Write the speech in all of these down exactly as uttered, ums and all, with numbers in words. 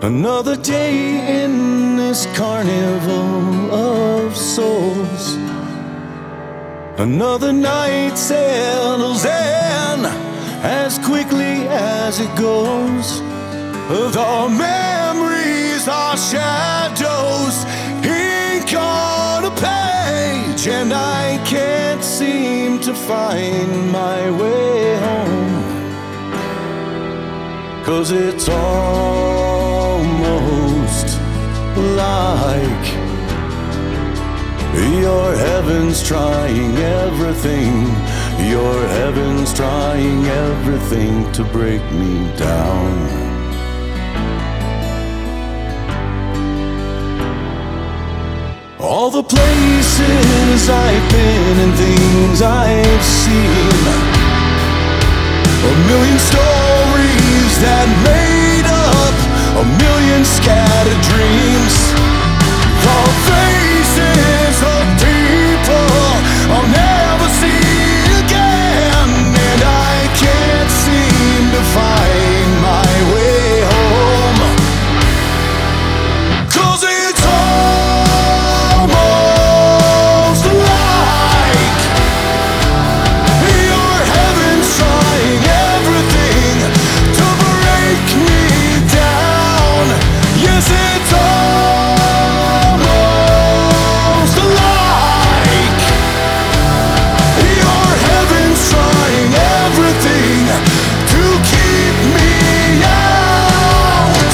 Another day in this carnival of souls. Another night settles in as quickly as it goes. The memories are shadows, ink on a page, and I can't seem to find my way home. 'Cause it's almost like your heaven's trying everything. Your heaven's trying everything to break me down. All the places I've been and things I've seen, a million stories that made up a million scattered dreams. The faces of people I'll never see again, and I can't seem to find my way home. 'Cause it's almost like your heaven's trying everything to break me down. Yes, it's almost like your heaven's trying everything to keep me out.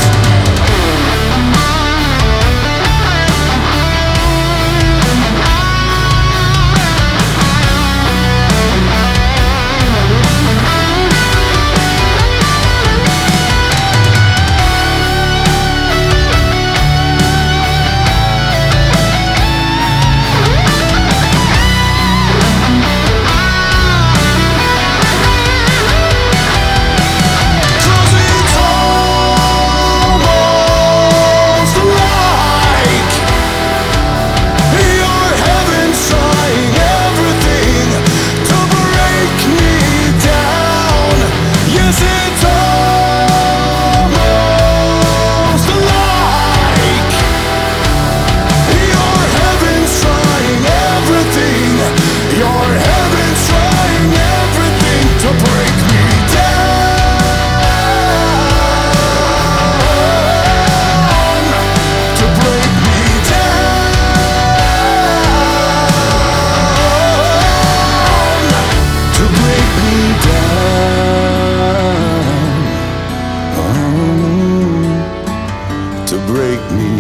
To break me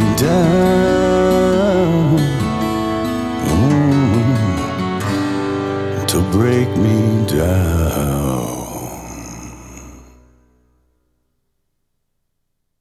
down, mm, to break me down.